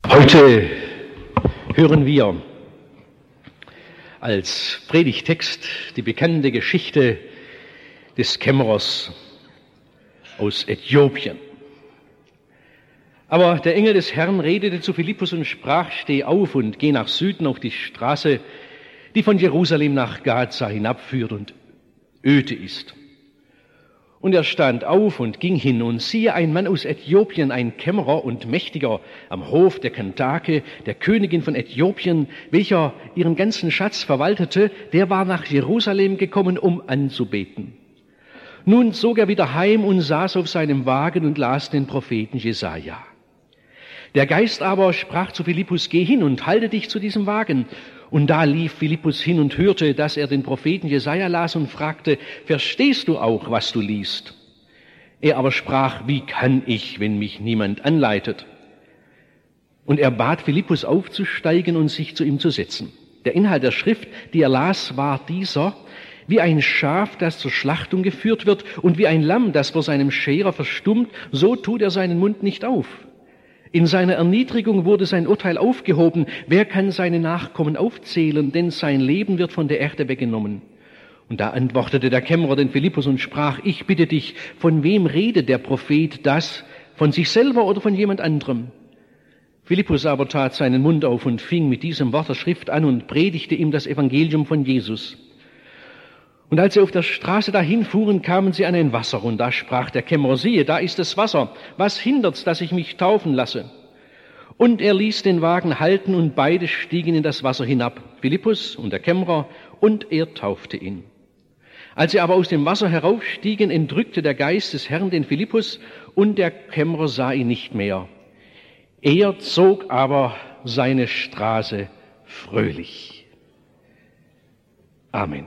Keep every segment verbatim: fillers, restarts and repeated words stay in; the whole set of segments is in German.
Heute hören wir als Predigtext die bekannte Geschichte des Kämmerers aus Äthiopien. Aber der Engel des Herrn redete zu Philippus und sprach: Steh auf und geh nach Süden auf die Straße, die von Jerusalem nach Gaza hinabführt und öde ist. Und er stand auf und ging hin, und siehe, ein Mann aus Äthiopien, ein Kämmerer und Mächtiger am Hof der Kantake, der Königin von Äthiopien, welcher ihren ganzen Schatz verwaltete, der war nach Jerusalem gekommen, um anzubeten. Nun zog er wieder heim und saß auf seinem Wagen und las den Propheten Jesaja. Der Geist aber sprach zu Philippus: Geh hin und halte dich zu diesem Wagen. Und da lief Philippus hin und hörte, dass er den Propheten Jesaja las, und fragte: Verstehst du auch, was du liest? Er aber sprach: Wie kann ich, wenn mich niemand anleitet? Und er bat Philippus aufzusteigen und sich zu ihm zu setzen. Der Inhalt der Schrift, die er las, war dieser: Wie ein Schaf, das zur Schlachtung geführt wird, und wie ein Lamm, das vor seinem Scherer verstummt, so tut er seinen Mund nicht auf. In seiner Erniedrigung wurde sein Urteil aufgehoben. Wer kann seine Nachkommen aufzählen, denn sein Leben wird von der Erde weggenommen? Und da antwortete der Kämmerer den Philippus und sprach: Ich bitte dich, von wem redet der Prophet das? Von sich selber oder von jemand anderem? Philippus aber tat seinen Mund auf und fing mit diesem Wort der Schrift an und predigte ihm das Evangelium von Jesus. Und als sie auf der Straße dahin fuhren, kamen sie an ein Wasser, und da sprach der Kämmerer: Siehe, da ist das Wasser. Was hindert's, dass ich mich taufen lasse? Und er ließ den Wagen halten, und beide stiegen in das Wasser hinab, Philippus und der Kämmerer, und er taufte ihn. Als sie aber aus dem Wasser heraufstiegen, entrückte der Geist des Herrn den Philippus, und der Kämmerer sah ihn nicht mehr. Er zog aber seine Straße fröhlich. Amen.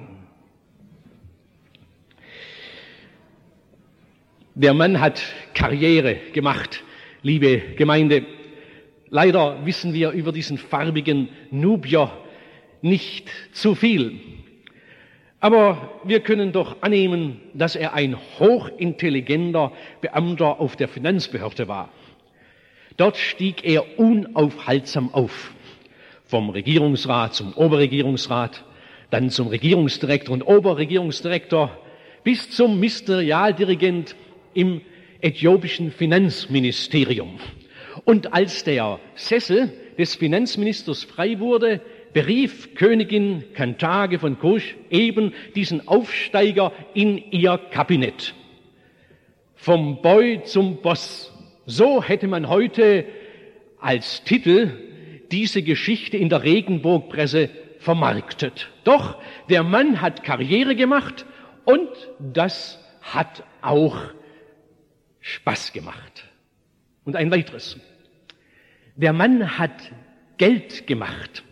Der Mann hat Karriere gemacht, liebe Gemeinde. Leider wissen wir über diesen farbigen Nubier nicht zu viel. Aber wir können doch annehmen, dass er ein hochintelligenter Beamter auf der Finanzbehörde war. Dort stieg er unaufhaltsam auf. Vom Regierungsrat zum Oberregierungsrat, dann zum Regierungsdirektor und Oberregierungsdirektor bis zum Ministerialdirigent im äthiopischen Finanzministerium. Und als der Sessel des Finanzministers frei wurde, berief Königin Kantake von Kusch eben diesen Aufsteiger in ihr Kabinett. Vom Boy zum Boss. So hätte man heute als Titel diese Geschichte in der Regenbogenpresse vermarktet. Doch der Mann hat Karriere gemacht, und das hat auch Spaß gemacht. Und ein weiteres: Der Mann hat Geld gemacht.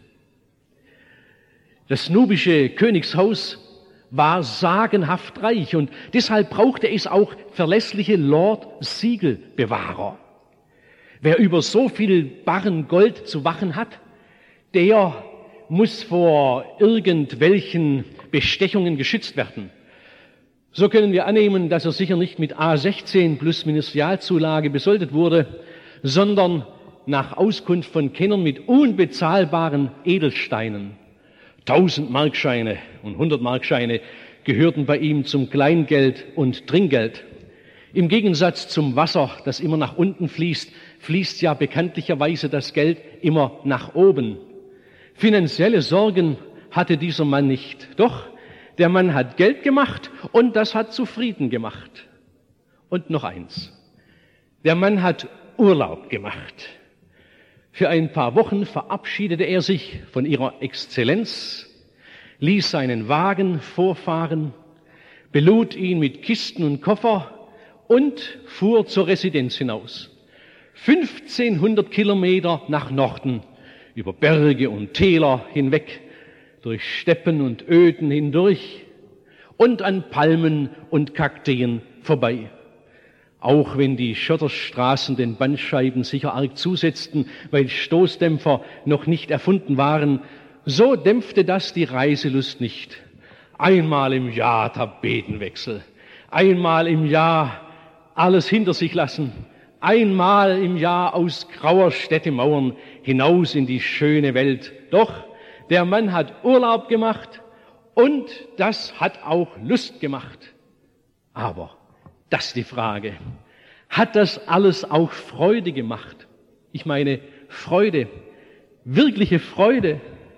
Das nubische Königshaus war sagenhaft reich, und deshalb brauchte es auch verlässliche Lord-Siegelbewahrer. Wer über so viel Barren Gold zu wachen hat, der muss vor irgendwelchen Bestechungen geschützt werden. So können wir annehmen, dass er sicher nicht mit A sechzehn plus Ministerialzulage besoldet wurde, sondern nach Auskunft von Kennern mit unbezahlbaren Edelsteinen. Tausend Markscheine und hundert Markscheine gehörten bei ihm zum Kleingeld und Trinkgeld. Im Gegensatz zum Wasser, das immer nach unten fließt, fließt ja bekanntlicherweise das Geld immer nach oben. Finanzielle Sorgen hatte dieser Mann nicht. Doch der Mann hat Geld gemacht, und das hat zufrieden gemacht. Und noch eins: Der Mann hat Urlaub gemacht. Für ein paar Wochen verabschiedete er sich von ihrer Exzellenz, ließ seinen Wagen vorfahren, belud ihn mit Kisten und Koffer und fuhr zur Residenz hinaus. fünfzehnhundert Kilometer nach Norden, über Berge und Täler hinweg, durch Steppen und Öden hindurch und an Palmen und Kakteen vorbei. Auch wenn die Schotterstraßen den Bandscheiben sicher arg zusetzten, weil Stoßdämpfer noch nicht erfunden waren, so dämpfte das die Reiselust nicht. Einmal im Jahr Tapetenwechsel, einmal im Jahr alles hinter sich lassen, einmal im Jahr aus grauer Städtemauern hinaus in die schöne Welt. Doch der Mann hat Urlaub gemacht und das hat auch Lust gemacht. Aber, das ist die Frage, hat das alles auch Freude gemacht? Ich meine, Freude, wirkliche Freude.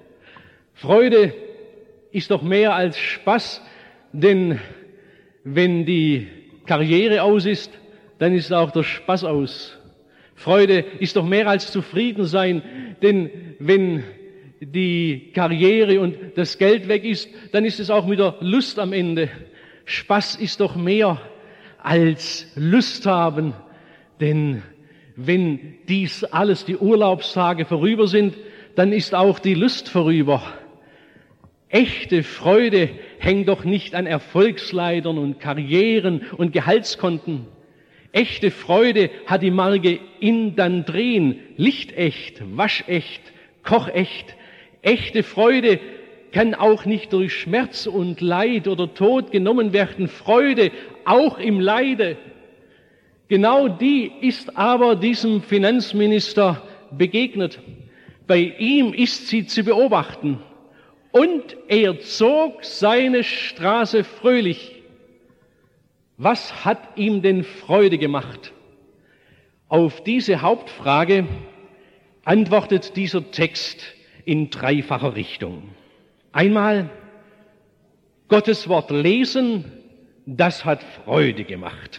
Freude ist doch mehr als Spaß, denn wenn die Karriere aus ist, dann ist auch der Spaß aus. Freude ist doch mehr als Zufriedensein, denn wenn die Karriere und das Geld weg ist, dann ist es auch mit der Lust am Ende. Spaß ist doch mehr als Lust haben, denn wenn dies alles, die Urlaubstage vorüber sind, dann ist auch die Lust vorüber. Echte Freude hängt doch nicht an Erfolgsleitern und Karrieren und Gehaltskonten. Echte Freude hat die Marke in dann drehen, lichtecht, waschecht, kochecht. Echte Freude kann auch nicht durch Schmerz und Leid oder Tod genommen werden. Freude auch im Leide. Genau die ist aber diesem Finanzminister begegnet. Bei ihm ist sie zu beobachten. Und er zog seine Straße fröhlich. Was hat ihm denn Freude gemacht? Auf diese Hauptfrage antwortet dieser Text in dreifacher Richtung. Einmal, Gottes Wort lesen, das hat Freude gemacht.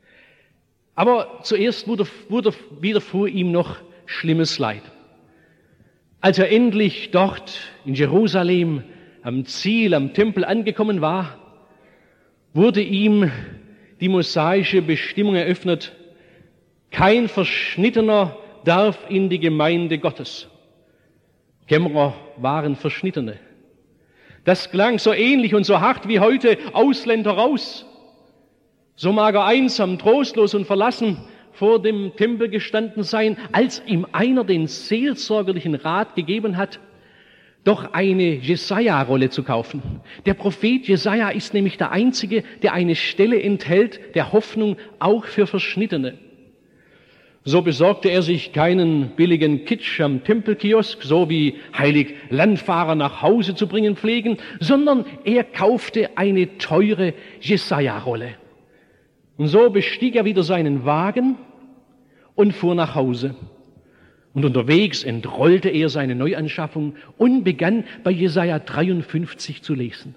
Aber zuerst widerfuhr ihm noch schlimmes Leid. Als er endlich dort in Jerusalem am Ziel, am Tempel angekommen war, wurde ihm die mosaische Bestimmung eröffnet: Kein Verschnittener darf in die Gemeinde Gottes. Kämmerer waren Verschnittene. Das klang so ähnlich und so hart wie heute: Ausländer raus. So mag er einsam, trostlos und verlassen vor dem Tempel gestanden sein, als ihm einer den seelsorgerlichen Rat gegeben hat, doch eine Jesaja-Rolle zu kaufen. Der Prophet Jesaja ist nämlich der Einzige, der eine Stelle enthält der Hoffnung auch für Verschnittene. So besorgte er sich keinen billigen Kitsch am Tempelkiosk, so wie heilig Landfahrer nach Hause zu bringen pflegen, sondern er kaufte eine teure Jesaja-Rolle. Und so bestieg er wieder seinen Wagen und fuhr nach Hause. Und unterwegs entrollte er seine Neuanschaffung und begann bei Jesaja dreiundfünfzig zu lesen.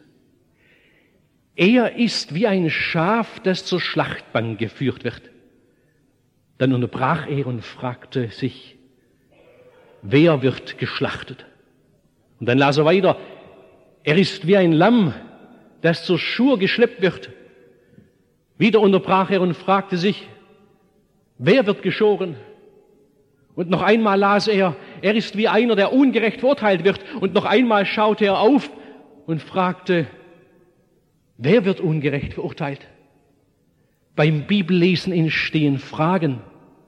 Er ist wie ein Schaf, das zur Schlachtbank geführt wird. Dann unterbrach er und fragte sich, wer wird geschlachtet? Und dann las er weiter, er ist wie ein Lamm, das zur Schur geschleppt wird. Wieder unterbrach er und fragte sich, wer wird geschoren? Und noch einmal las er, er ist wie einer, der ungerecht verurteilt wird. Und noch einmal schaute er auf und fragte, wer wird ungerecht verurteilt? Beim Bibellesen entstehen Fragen.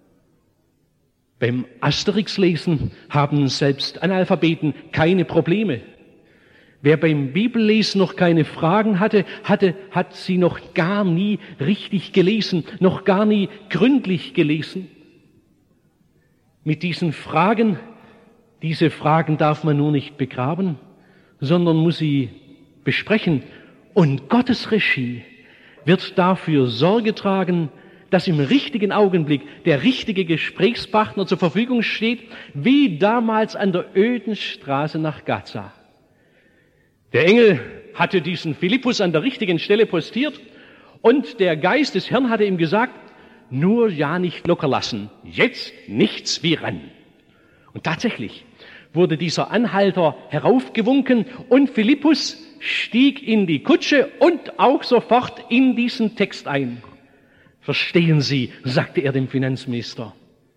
Beim Asterix-Lesen haben selbst Analphabeten keine Probleme. Wer beim Bibellesen noch keine Fragen hatte, hatte, hat sie noch gar nie richtig gelesen, noch gar nie gründlich gelesen. Mit diesen Fragen, diese Fragen darf man nur nicht begraben, sondern muss sie besprechen. Und Gottes Regie wird dafür Sorge tragen, dass im richtigen Augenblick der richtige Gesprächspartner zur Verfügung steht, wie damals an der öden Straße nach Gaza. Der Engel hatte diesen Philippus an der richtigen Stelle postiert und der Geist des Herrn hatte ihm gesagt, nur ja nicht locker lassen, jetzt nichts wie ran. Und tatsächlich wurde dieser Anhalter heraufgewunken und Philippus stieg in die Kutsche und auch sofort in diesen Text ein. Verstehen Sie, sagte er dem Finanzminister,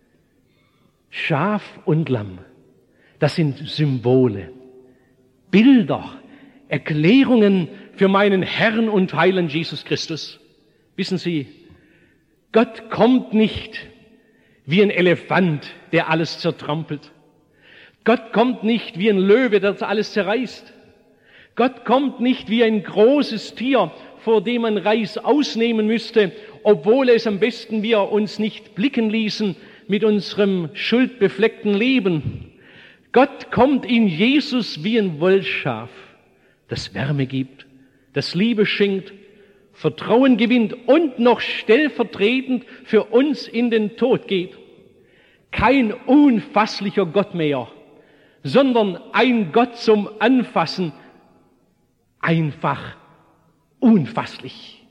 Schaf und Lamm, das sind Symbole, Bilder, Erklärungen für meinen Herrn und Heiland Jesus Christus. Wissen Sie, Gott kommt nicht wie ein Elefant, der alles zertrampelt. Gott kommt nicht wie ein Löwe, der alles zerreißt. Gott kommt nicht wie ein großes Tier, vor dem man Reis ausnehmen müsste obwohl es am besten wir uns nicht blicken ließen mit unserem schuldbefleckten Leben. Gott kommt in Jesus wie ein Wollschaf, das Wärme gibt, das Liebe schenkt, Vertrauen gewinnt und noch stellvertretend für uns in den Tod geht. Kein unfasslicher Gott mehr, sondern ein Gott zum Anfassen, einfach unfasslich.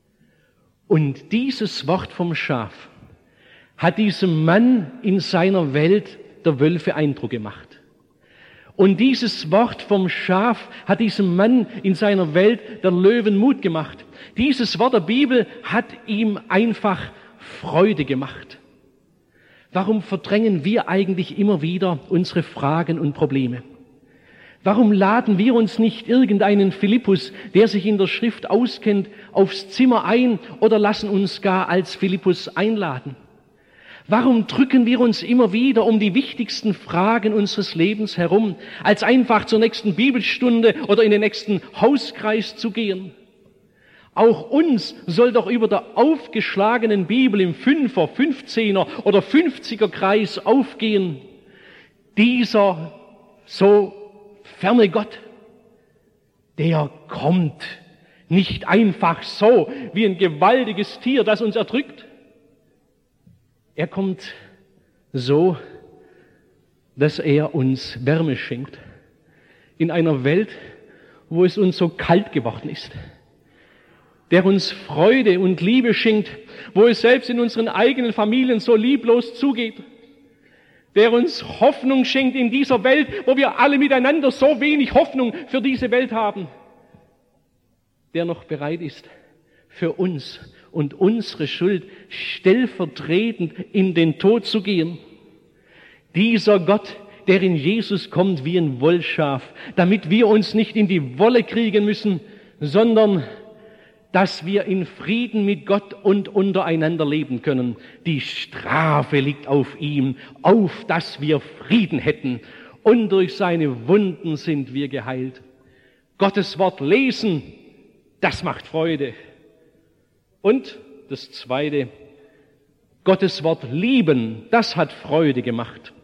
Und dieses Wort vom Schaf hat diesem Mann in seiner Welt der Wölfe Eindruck gemacht. Und dieses Wort vom Schaf hat diesem Mann in seiner Welt der Löwen Mut gemacht. Dieses Wort der Bibel hat ihm einfach Freude gemacht. Warum verdrängen wir eigentlich immer wieder unsere Fragen und Probleme? Warum laden wir uns nicht irgendeinen Philippus, der sich in der Schrift auskennt, aufs Zimmer ein oder lassen uns gar als Philippus einladen? Warum drücken wir uns immer wieder um die wichtigsten Fragen unseres Lebens herum, als einfach zur nächsten Bibelstunde oder in den nächsten Hauskreis zu gehen? Auch uns soll doch über der aufgeschlagenen Bibel im Fünfer, Fünfzehner oder Fünfziger Kreis aufgehen, dieser so ferne Gott, der kommt nicht einfach so wie ein gewaltiges Tier, das uns erdrückt. Er kommt so, dass er uns Wärme schenkt in einer Welt, wo es uns so kalt geworden ist. Der uns Freude und Liebe schenkt, wo es selbst in unseren eigenen Familien so lieblos zugeht. Der uns Hoffnung schenkt in dieser Welt, wo wir alle miteinander so wenig Hoffnung für diese Welt haben. Der noch bereit ist, für uns und unsere Schuld stellvertretend in den Tod zu gehen. Dieser Gott, der in Jesus kommt wie ein Wollschaf, damit wir uns nicht in die Wolle kriegen müssen, sondern dass wir in Frieden mit Gott und untereinander leben können. Die Strafe liegt auf ihm, auf dass wir Frieden hätten, und durch seine Wunden sind wir geheilt. Gottes Wort lesen, das macht Freude. Und das Zweite, Gottes Wort lieben, das hat Freude gemacht.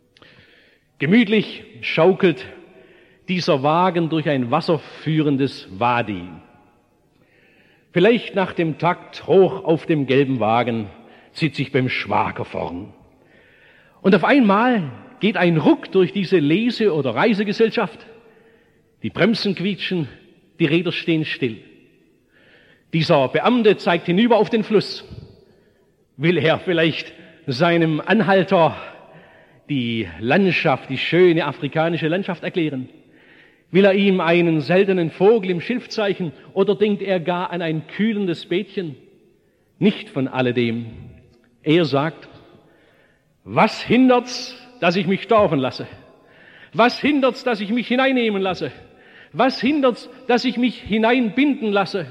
Gemütlich schaukelt dieser Wagen durch ein wasserführendes Wadi. Vielleicht nach dem Takt hoch auf dem gelben Wagen sitze ich beim Schwager vorn. Und auf einmal geht ein Ruck durch diese Lese- oder Reisegesellschaft. Die Bremsen quietschen, die Räder stehen still. Dieser Beamte zeigt hinüber auf den Fluss. Will er vielleicht seinem Anhalter die Landschaft, die schöne afrikanische Landschaft erklären? Will er ihm einen seltenen Vogel im Schilf zeichnen oder denkt er gar an ein kühlendes Beetchen? Nicht von alledem. Er sagt, was hindert's, dass ich mich taufen lasse? Was hindert's, dass ich mich hineinnehmen lasse? Was hindert's, dass ich mich hineinbinden lasse?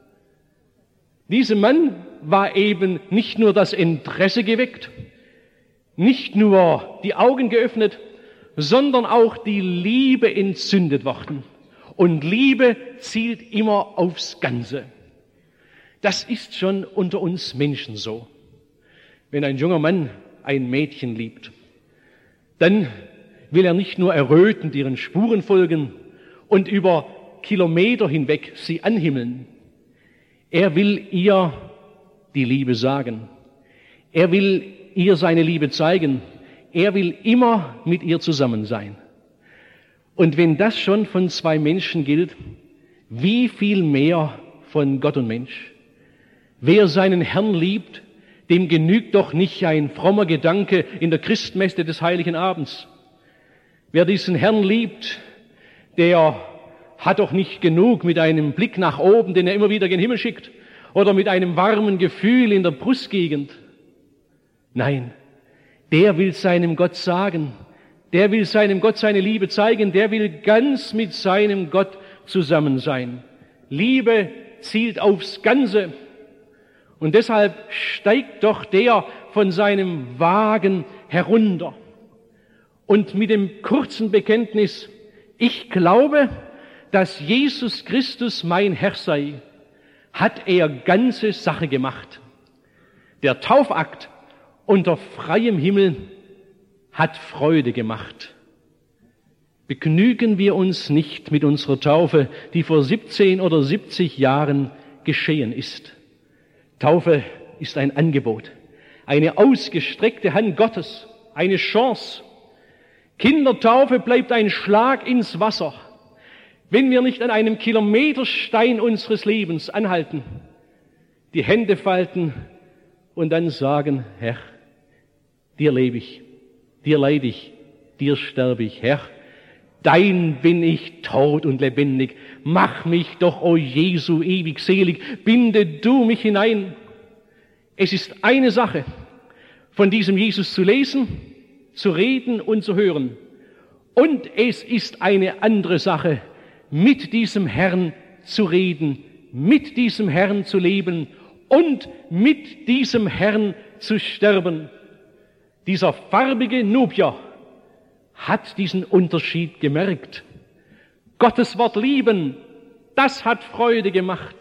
Diesem Mann war eben nicht nur das Interesse geweckt, nicht nur die Augen geöffnet, sondern auch die Liebe entzündet worden. Und Liebe zielt immer aufs Ganze. Das ist schon unter uns Menschen so. Wenn ein junger Mann ein Mädchen liebt, dann will er nicht nur errötend ihren Spuren folgen und über Kilometer hinweg sie anhimmeln. Er will ihr die Liebe sagen. Er will ihr seine Liebe zeigen. Er will immer mit ihr zusammen sein. Und wenn das schon von zwei Menschen gilt, wie viel mehr von Gott und Mensch? Wer seinen Herrn liebt, dem genügt doch nicht ein frommer Gedanke in der Christmesse des Heiligen Abends. Wer diesen Herrn liebt, der hat doch nicht genug mit einem Blick nach oben, den er immer wieder gen Himmel schickt, oder mit einem warmen Gefühl in der Brustgegend. Nein, der will seinem Gott sagen, der will seinem Gott seine Liebe zeigen, der will ganz mit seinem Gott zusammen sein. Liebe zielt aufs Ganze. Und deshalb steigt doch der von seinem Wagen herunter. Und mit dem kurzen Bekenntnis, ich glaube, dass Jesus Christus mein Herr sei, hat er ganze Sache gemacht. Der Taufakt unter freiem Himmel hat Freude gemacht. Begnügen wir uns nicht mit unserer Taufe, die vor siebzehn oder siebzig Jahren geschehen ist. Taufe ist ein Angebot, eine ausgestreckte Hand Gottes, eine Chance. Kindertaufe bleibt ein Schlag ins Wasser, wenn wir nicht an einem Kilometerstein unseres Lebens anhalten, die Hände falten und dann sagen, Herr, dir lebe ich, dir leide ich, dir sterbe ich, Herr, dein bin ich tot und lebendig, mach mich doch, o Jesu, ewig selig, binde du mich hinein. Es ist eine Sache, von diesem Jesus zu lesen, zu reden und zu hören. Und es ist eine andere Sache, mit diesem Herrn zu reden, mit diesem Herrn zu leben und mit diesem Herrn zu sterben. Dieser farbige Nubier hat diesen Unterschied gemerkt. Gottes Wort lieben, das hat Freude gemacht.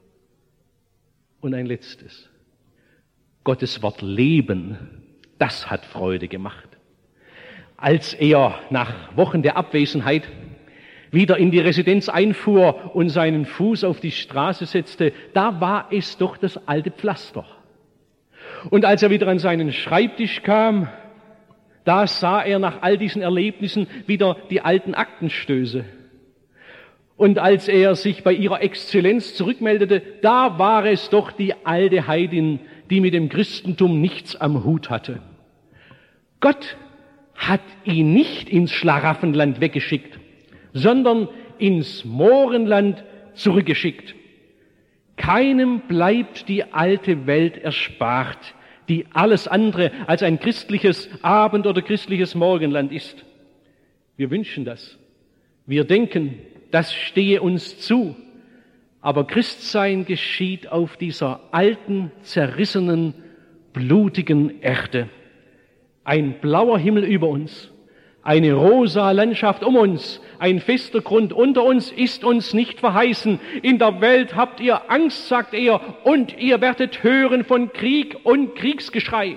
Und ein letztes. Gottes Wort leben, das hat Freude gemacht. Als er nach Wochen der Abwesenheit wieder in die Residenz einfuhr und seinen Fuß auf die Straße setzte, da war es doch das alte Pflaster. Und als er wieder an seinen Schreibtisch kam, da sah er nach all diesen Erlebnissen wieder die alten Aktenstöße. Und als er sich bei ihrer Exzellenz zurückmeldete, da war es doch die alte Heidin, die mit dem Christentum nichts am Hut hatte. Gott hat ihn nicht ins Schlaraffenland weggeschickt, sondern ins Mohrenland zurückgeschickt. Keinem bleibt die alte Welt erspart, die alles andere als ein christliches Abend- oder christliches Morgenland ist. Wir wünschen das. Wir denken, das stehe uns zu. Aber Christsein geschieht auf dieser alten, zerrissenen, blutigen Erde. Ein blauer Himmel über uns, eine rosa Landschaft um uns, ein fester Grund unter uns ist uns nicht verheißen. In der Welt habt ihr Angst, sagt er, und ihr werdet hören von Krieg und Kriegsgeschrei.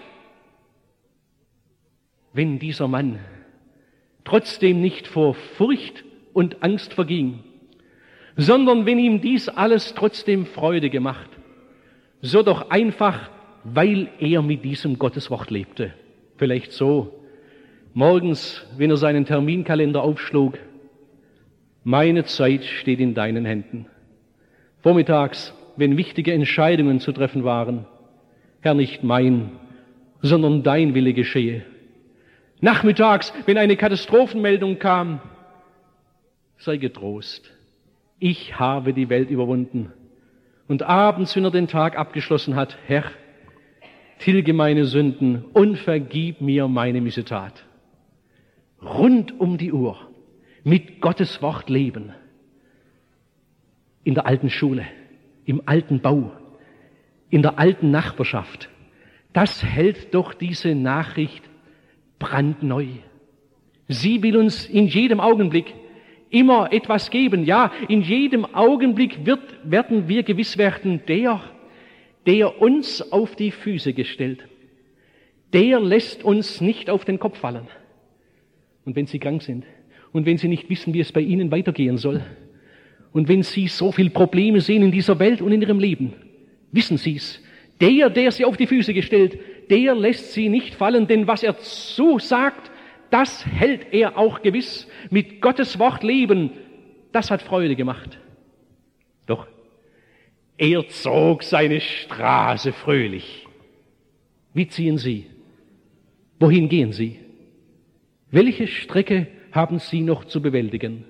Wenn dieser Mann trotzdem nicht vor Furcht und Angst verging, sondern wenn ihm dies alles trotzdem Freude gemacht, so doch einfach, weil er mit diesem Gotteswort lebte. Vielleicht so, morgens, wenn er seinen Terminkalender aufschlug, meine Zeit steht in deinen Händen. Vormittags, wenn wichtige Entscheidungen zu treffen waren, Herr, nicht mein, sondern dein Wille geschehe. Nachmittags, wenn eine Katastrophenmeldung kam, sei getrost. Ich habe die Welt überwunden. Und abends, wenn er den Tag abgeschlossen hat, Herr, tilge meine Sünden und vergib mir meine Missetat. Rund um die Uhr mit Gottes Wort leben. In der alten Schule, im alten Bau, in der alten Nachbarschaft. Das hält doch diese Nachricht brandneu. Sie will uns in jedem Augenblick immer etwas geben. Ja, in jedem Augenblick wird, werden wir gewiss werden, der, der uns auf die Füße gestellt, der lässt uns nicht auf den Kopf fallen. Und wenn Sie krank sind und wenn Sie nicht wissen, wie es bei Ihnen weitergehen soll und wenn Sie so viele Probleme sehen in dieser Welt und in Ihrem Leben, wissen Sie es, der, der Sie auf die Füße gestellt, der lässt Sie nicht fallen, denn was er zusagt, das hält er auch gewiss. Mit Gottes Wort leben, das hat Freude gemacht. Doch er zog seine Straße fröhlich. Wie ziehen Sie? Wohin gehen Sie? Welche Strecke haben Sie noch zu bewältigen?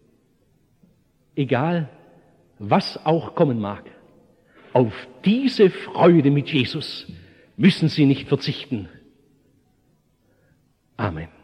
Egal, was auch kommen mag, auf diese Freude mit Jesus müssen Sie nicht verzichten. Amen.